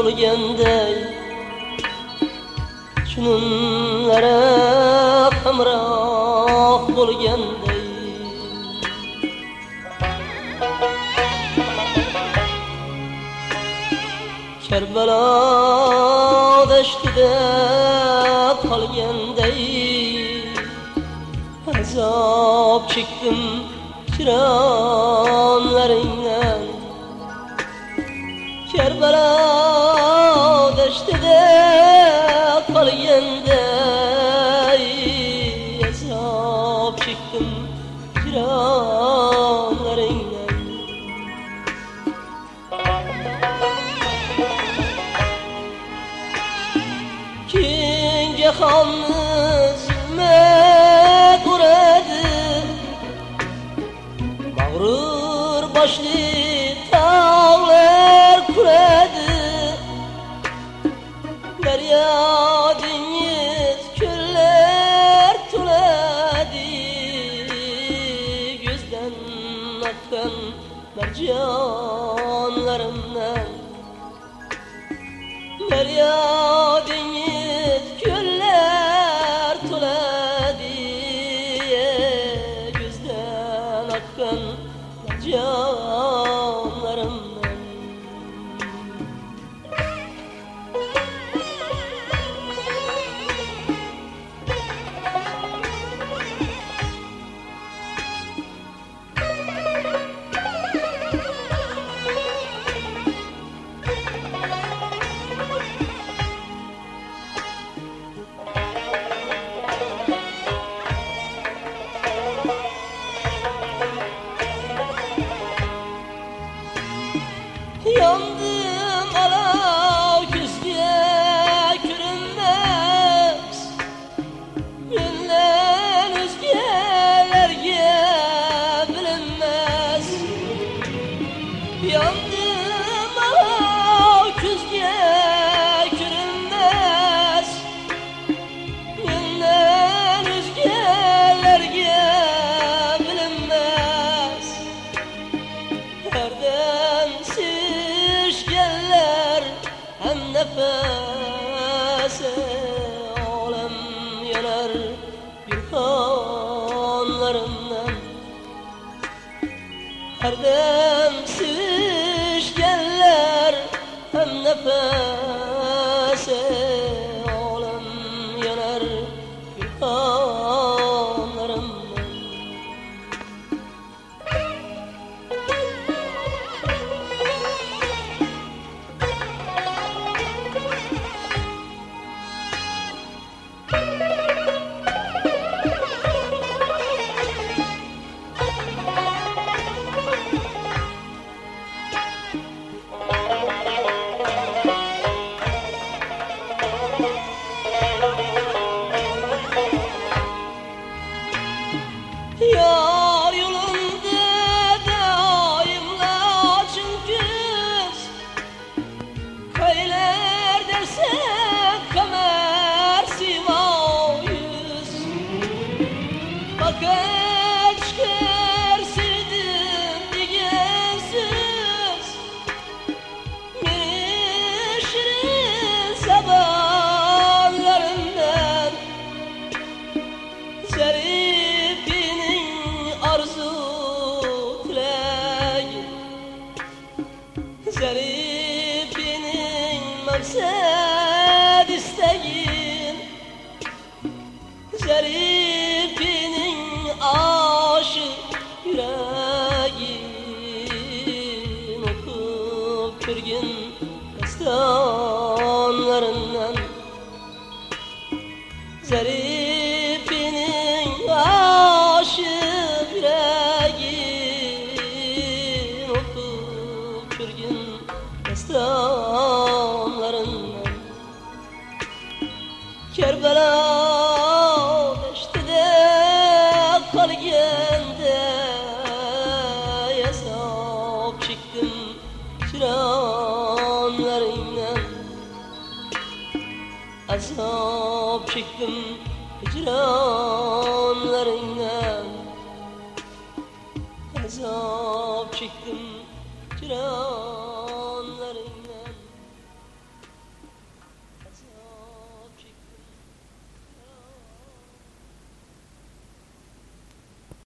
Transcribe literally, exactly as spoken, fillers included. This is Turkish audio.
bo'lganday Jununlara hamroh bo'lganday Karbalo dashtida qolganday azob chekdim chironlaringdan Karbalo dashtida qolganday azob chekdim chironlaringdan Keng jahonni zulmat uradi Mag'rur boshli tog'lar kuradi Daryo dengiz ko'llar to'ladi Ko'zdan oqqan marjonlarimdan Daryo dengiz ko'llar to'ladi Ko'zdan oqqan marjonlarimdan Yandım alav küzge görünmez Günden özgelerge bilinmez Yandım alav küzge görünmez Günden özgelerge bilinmez Herden hem nefese alem yanar yurkanlarımdan Herdem sevişkenler hem nefese alem yanar yurkanlarımdan Yar yolunda daimla çünküz Kayler derse kamer sima yüz Bakar çıkar sevdim digen söz Beni şirin sabahlarından Zarifinin arzu tilagi Zarifinin maksad istagin Zarifinin aşık yüragin Okup körgün dastanlarından Zarifinin aşık yüreğin Okup körgün dastanlarından Kerbela dashtida qolganda azob chekdim chironlaringdan Azob çektim hicranlarından Azob çektim hicran